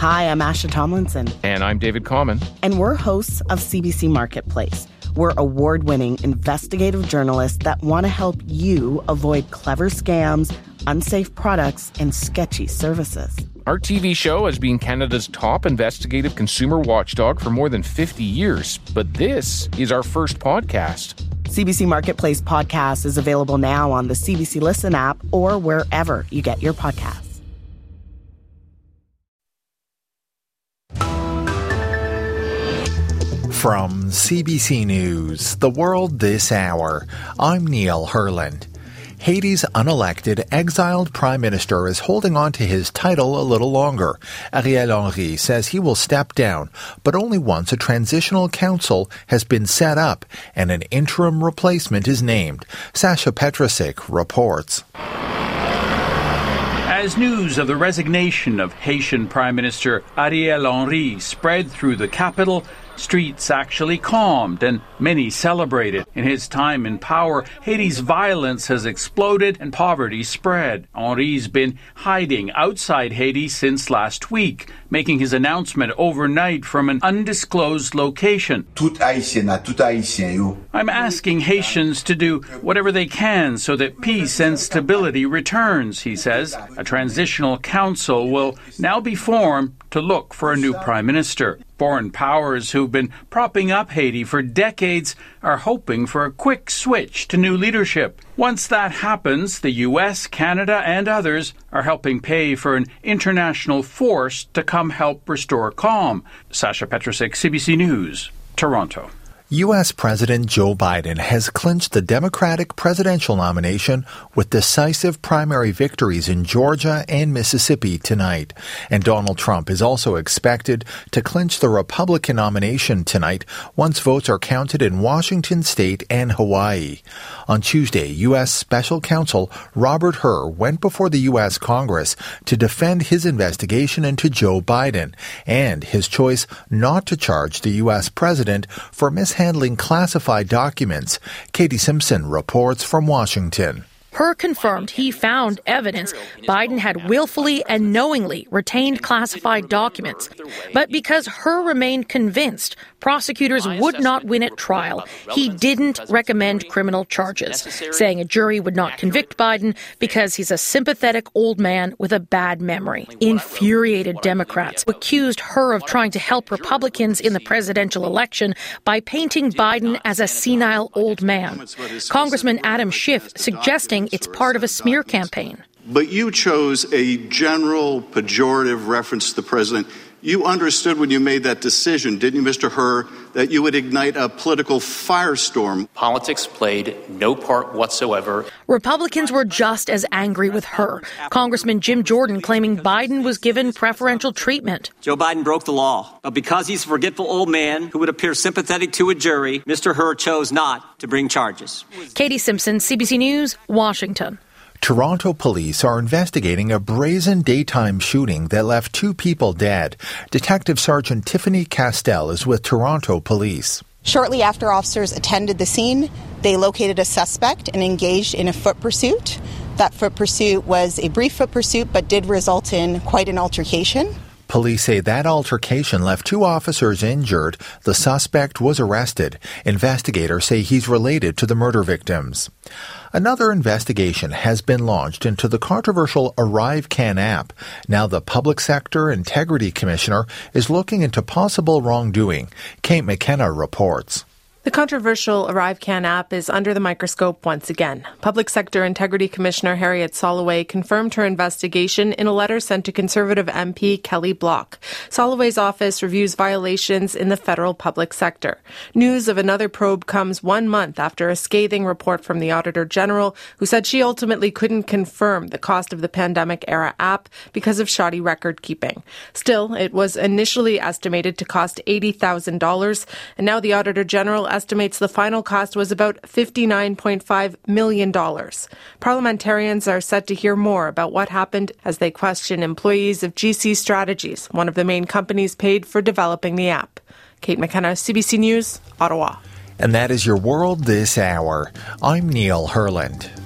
Hi, I'm Asha Tomlinson. And I'm David Common. And we're hosts of CBC Marketplace. We're award-winning investigative journalists that want to help you avoid clever scams, unsafe products, and sketchy services. Our TV show has been Canada's top investigative consumer watchdog for more than 50 years, but this is our first podcast. CBC Marketplace podcast is available now on the CBC Listen app or wherever you get your podcasts. From CBC News, The World This Hour, I'm Neil Herland. Haiti's unelected, exiled prime minister is holding on to his title a little longer. Ariel Henry says he will step down, but only once a transitional council has been set up and an interim replacement is named. Sasha Petrusik reports. As news of the resignation of Haitian Prime Minister Ariel Henry spread through the capital, streets actually calmed and many celebrated. In his time in power, Haiti's violence has exploded and poverty spread. Henry's been hiding outside Haiti since last week, making his announcement overnight from an undisclosed location. I'm asking Haitians to do whatever they can so that peace and stability returns, he says. A transitional council will now be formed to look for a new prime minister. Foreign powers who've been propping up Haiti for decades are hoping for a quick switch to new leadership. Once that happens, the U.S., Canada, and others are helping pay for an international force to come help restore calm. Sasha Petrusik, CBC News, Toronto. U.S. President Joe Biden has clinched the Democratic presidential nomination with decisive primary victories in Georgia and Mississippi tonight. And Donald Trump is also expected to clinch the Republican nomination tonight once votes are counted in Washington state and Hawaii. On Tuesday, U.S. Special Counsel Robert Hur went before the U.S. Congress to defend his investigation into Joe Biden and his choice not to charge the U.S. president for mishandling classified documents. Katie Simpson reports from Washington. Hur confirmed he found evidence Biden had willfully and knowingly retained classified documents. But because Hur remained convinced prosecutors would not win at trial, he didn't recommend criminal charges, saying a jury would not convict Biden because he's a sympathetic old man with a bad memory. Infuriated Democrats accused Hur of trying to help Republicans in the presidential election by painting Biden as a senile old man. Congressman Adam Schiff suggesting it's part of a smear campaign. But you chose a general pejorative reference to the president. You understood when you made that decision, didn't you, Mr. Hur, that you would ignite a political firestorm? Politics played no part whatsoever. Republicans were just as angry with Hur. Congressman Jim Jordan claiming Biden was given preferential treatment. Joe Biden broke the law, but because he's a forgetful old man who would appear sympathetic to a jury, Mr. Hur chose not to bring charges. Katie Simpson, CBC News, Washington. Toronto police are investigating a brazen daytime shooting that left 2 people dead. Detective Sergeant Tiffany Castell is with Toronto Police. Shortly after officers attended the scene, they located a suspect and engaged in a foot pursuit. That foot pursuit was a brief foot pursuit, but did result in quite an altercation. Police say that altercation left 2 officers injured. The suspect was arrested. Investigators say he's related to the murder victims. Another investigation has been launched into the controversial ArriveCan app. Now the Public Sector Integrity Commissioner is looking into possible wrongdoing. Kate McKenna reports. The controversial ArriveCan app is under the microscope once again. Public Sector Integrity Commissioner Harriet Soloway confirmed her investigation in a letter sent to Conservative MP Kelly Block. Soloway's office reviews violations in the federal public sector. News of another probe comes 1 month after a scathing report from the Auditor General, who said she ultimately couldn't confirm the cost of the pandemic-era app because of shoddy record-keeping. Still, it was initially estimated to cost $80,000, and now the Auditor General estimates the final cost was about $59.5 million. Parliamentarians are set to hear more about what happened as they question employees of GC Strategies, one of the main companies paid for developing the app. Kate McKenna, CBC News, Ottawa. And that is your World This Hour. I'm Neil Herland.